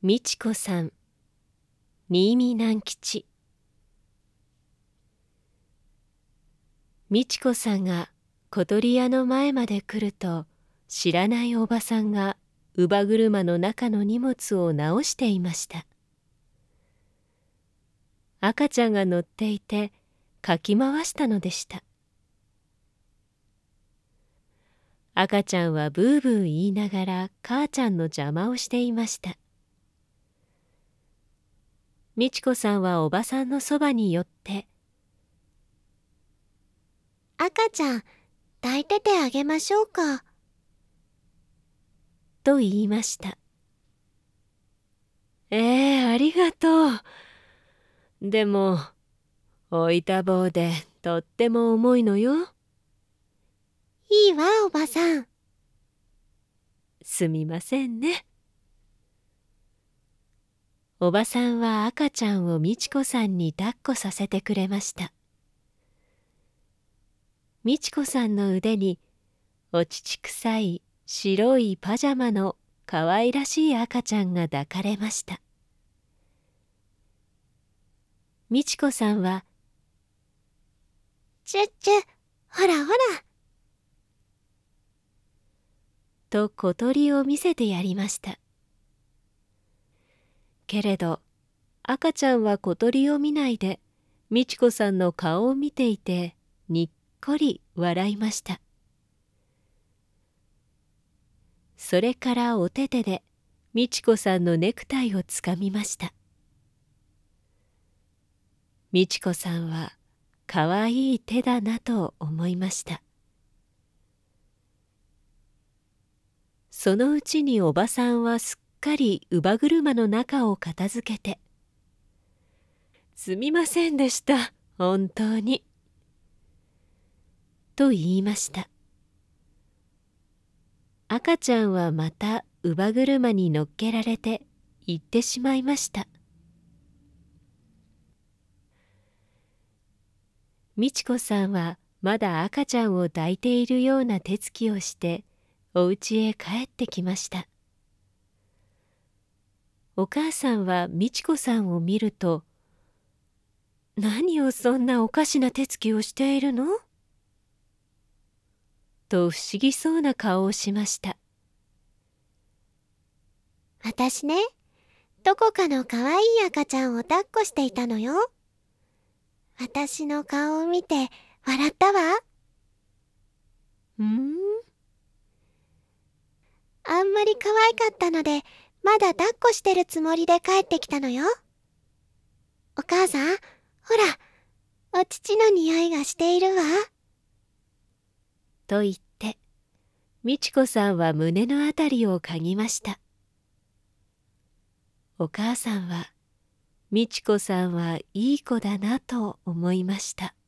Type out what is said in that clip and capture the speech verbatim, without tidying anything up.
美智子さん、新見南吉。美智子さんが小鳥屋の前まで来ると、知らないおばさんが乳母車の中の荷物を直していました。赤ちゃんが乗っていて、かき回したのでした。赤ちゃんはブーブー言いながら母ちゃんの邪魔をしていました。美智子さんはおばさんのそばに寄って、 赤ちゃん、抱いててあげましょうか。 と言いました。ええ、ありがとう。でも、置いた棒でとっても重いのよ。 いいわ、おばさん。 すみませんね。おばさんは赤ちゃんを美智子さんに抱っこさせてくれました。美智子さんの腕にお乳臭い白いパジャマのかわいらしい赤ちゃんが抱かれました。美智子さんは、 チュッチュ、ほらほら。 と小鳥を見せてやりました。けれど赤ちゃんは小鳥を見ないで美智子さんの顔を見ていてにっこり笑いました。それからお手手で美智子さんのネクタイをつかみました。美智子さんはかわいい手だなと思いました。そのうちにおばさんはすっかり乳母車の中を片付けて、すみませんでした、本当に。と言いました。赤ちゃんはまた乳母車に乗っけられて行ってしまいました。美智子さんはまだ赤ちゃんを抱いているような手つきをしてお家へ帰ってきました。お母さんは美智子さんを見ると、何をそんなおかしな手つきをしているの？と不思議そうな顔をしました。 私ね、どこかのかわいい赤ちゃんを抱っこしていたのよ。私の顔を見て笑ったわ。 うーん。 あんまり可愛かったので、まだ抱っこしてるつもりで帰ってきたのよ。お母さん、ほら、お乳の匂いがしているわ。 と言って、美智子さんは胸のあたりを嗅ぎました。お母さんは、美智子さんはいい子だなと思いました。